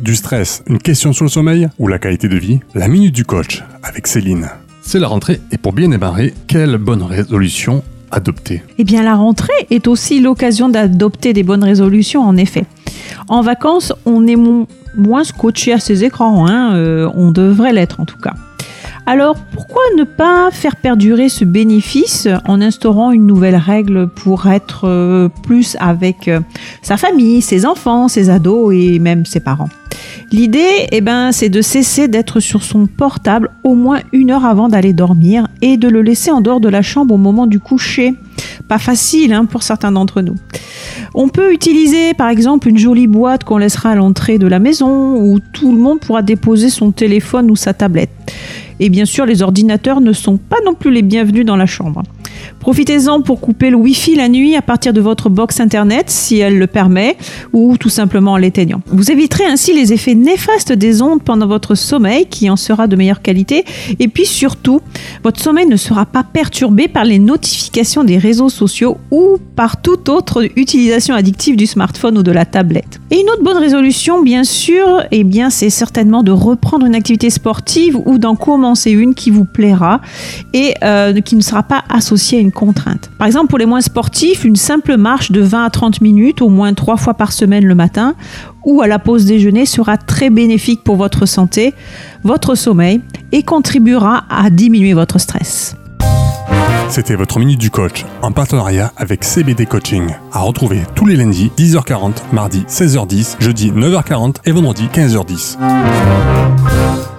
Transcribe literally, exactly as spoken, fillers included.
du stress, une question sur le sommeil ou la qualité de vie? La minute du coach avec Céline. C'est la rentrée et pour bien démarrer, quelle bonne résolution adopter? Eh bien, la rentrée est aussi l'occasion d'adopter des bonnes résolutions, en effet. En vacances, on est mo- moins scotché à ses écrans, hein, euh, on devrait l'être en tout cas. Alors, pourquoi ne pas faire perdurer ce bénéfice en instaurant une nouvelle règle pour être euh, plus avec euh, sa famille, ses enfants, ses ados et même ses parents? L'idée, eh ben, c'est de cesser d'être sur son portable au moins une heure avant d'aller dormir et de le laisser en dehors de la chambre au moment du coucher. Pas facile hein, pour certains d'entre nous. On peut utiliser par exemple une jolie boîte qu'on laissera à l'entrée de la maison où tout le monde pourra déposer son téléphone ou sa tablette. Et bien sûr, les ordinateurs ne sont pas non plus les bienvenus dans la chambre. Profitez-en pour couper le Wi-Fi la nuit à partir de votre box internet, si elle le permet, ou tout simplement en l'éteignant. Vous éviterez ainsi les effets néfastes des ondes pendant votre sommeil, qui en sera de meilleure qualité. Et puis surtout, votre sommeil ne sera pas perturbé par les notifications des réseaux sociaux ou par toute autre utilisation addictive du smartphone ou de la tablette. Et une autre bonne résolution, bien sûr, eh bien, c'est certainement de reprendre une activité sportive ou d'en commencer une qui vous plaira et euh, qui ne sera pas associée à une contrainte. Par exemple, pour les moins sportifs, une simple marche de vingt à trente minutes, au moins trois fois par semaine le matin, ou à la pause déjeuner sera très bénéfique pour votre santé, votre sommeil et contribuera à diminuer votre stress. C'était votre minute du coach en partenariat avec C B D Coaching. À retrouver tous les lundis dix heures quarante, mardi seize heures dix, jeudi neuf heures quarante et vendredi quinze heures dix.